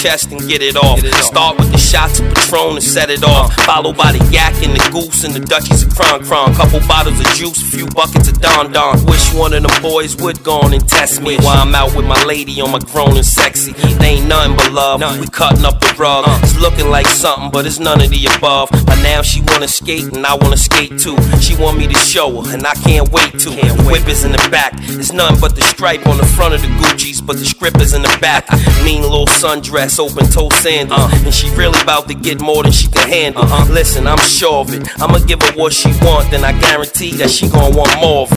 chest and get it off. Start with the shots of Patron and set it off. Followed by the yak and the goose and the Dutchies of Kron Kron. Couple bottles of juice, a few buckets of Don Don. Wish one of them boys would go on and test me while I'm out with my lady on my grown and sexy. They ain't nothing but love. We cutting up the rug. It's looking like something, but it's none of the above. By now she wanna skate and I wanna skate too. She want me to show her and I can't wait to. The whip is in the back. It's nothing but the stripe on the front of the Gucci's, but the script is in the back. Mean little sundress, open toe sandals, and she really about to get more than she can handle. Listen, I'm sure of it. I'ma give her what she want, then I guarantee that she gon' want more of it.